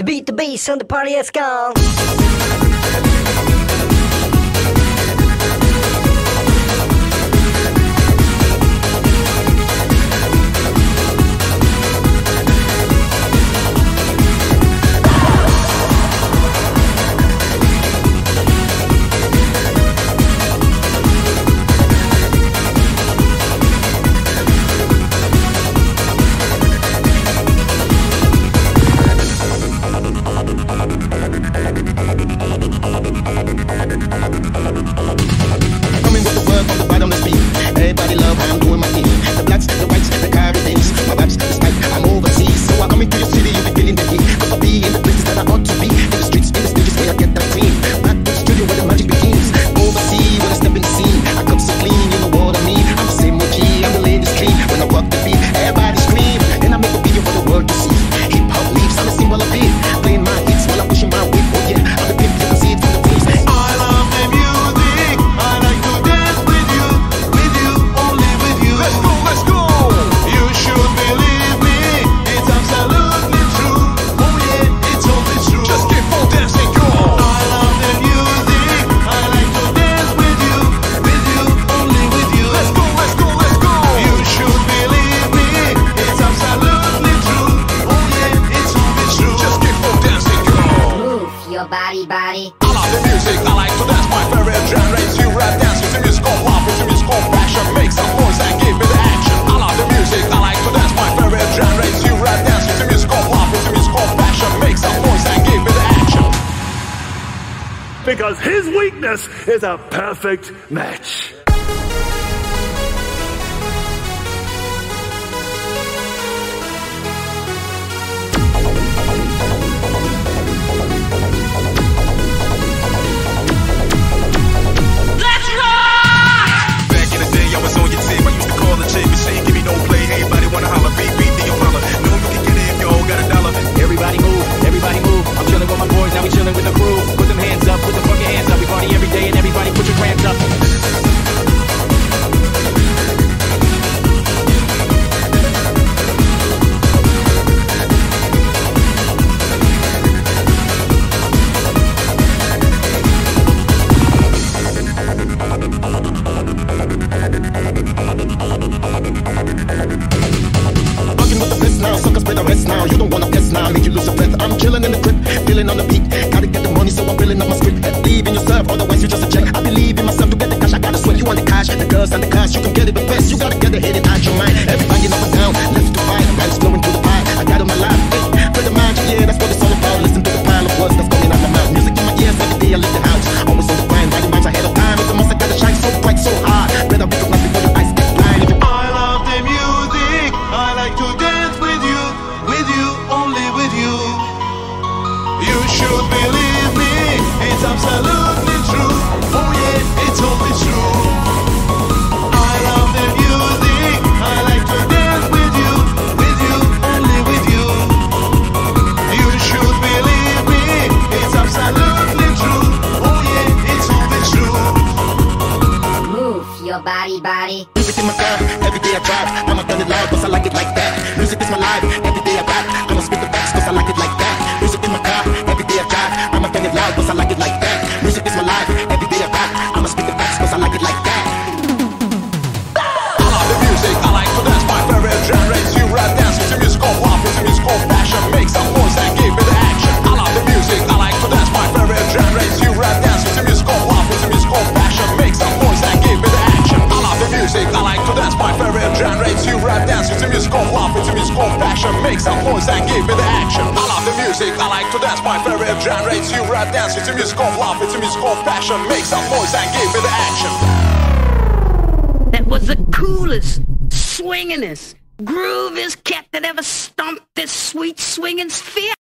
beat the bass and the party has gone. Coming with the word from the bottomless beat. Everybody love how I'm doing my thing. The blacks, the whites, the Caribbeans. My raps, the sky, I'm overseas. So I come into your city, you be feeling the heat. Cause I be in the places that I ought to be. In the streets, in the stages where I get that cream. Back to the studio where the magic begins. Overseas, when I step in the scene. I come so clean, you know what I mean. I'm the same OG, I'm the latest dream. When I rock the beat, everybody scream. And I make a video for the world to see. Hip hop leaves, I'm a symbol of it. Playing my hits while I'm pushing my weight. Oh yeah, I'm the pimp, you can see it from the face. I love the music. I like to dance with you, only with you. Let's go. You should believe me. It's absolutely true. Oh yeah, it's only true. Just keep on dancing, go. I love the music. I like to dance with you, only with you. Let's go. You should believe me. It's absolutely true. Oh yeah, it's only true. Just keep on dancing, go. Move your body. I love the music, I like to dance, my favorite genre is you rap dance. It's a musical pop, it's a musical passion. Make some noise and give me the action. I love the music, I like to dance, my favorite genre is you rap dance. It's a musical pop, it's a musical passion. Make some noise and give me the action. Because his weakness is a perfect match. Back in the day, I was on your tip. I used to call the chick and say, give me no play. Everybody wanna holler, beat the umbrella. Know you can get it if you all got $1. Everybody move. I'm chilling with my boys, now we chilling with the crew. Put them hands up, put them fucking hands up. We party every day and everybody put your hands up. Rockin' with the best now, suckers better rest now. You don't wanna test now, make you lose your breath. I'm chillin' in the crib, feeling on the beat. Gotta get the money, so I'm filling up my script. Believe in yourself, otherwise you just a check. I believe in myself to get the cash. I gotta sweat. You want the cash, the girls and the cash. You can get it the best. You gotta get the hidden out your mind. Everybody up and down, left to right. Man's flowing through the pie. I got on my life, hey, for the magic, yeah, that's what it's all about. Listen to the pile of words that's coming out my mouth. Music in my ears, every day I leave the house. Always on the grind, writing rhymes ahead of time. It's a must, I gotta shine so bright, so hard. Better recognize before your eyes get blind. If you I love the music. I like to dance with you, only with you. You should believe me. It's absolutely true. Oh yeah, it's only true. I love the music. I like to dance with you, only with you. You should believe me. It's absolutely true. Oh yeah, it's only true. Move your body. Music in my car, every day I drive. I'ma turn it loud, cause I like it like that. Music is my life, every day I rap. I'ma spit the facts, cause I like it like that. Music in my car, every day I drive. I'ma turn it loud, cause I like it like that. Music is my life, every day I rap. I'ma spit the facts, cause I like it like that. I love the music, I like to dance, my favorite genre is you rap dance. It's a musical pop, it's a musical passion. Make some noise and give me the action. I love the music, I like to dance, my favorite genre is you rap dance. It's a musical pop, it's a musical passion. Make some noise and give me the action. I love the music, I like to dance, my favorite genre is you rap dance. It's a musical pop, it's a musical passion. Make some noise and give me the action. I love the music, I like to dance, my favorite genre is you rap dance. It's a musical pop, it's a musical passion. Make some noise and give me the action. That was the coolest, swingin'est, grooviest cat that ever stomped this sweet swinging sphere.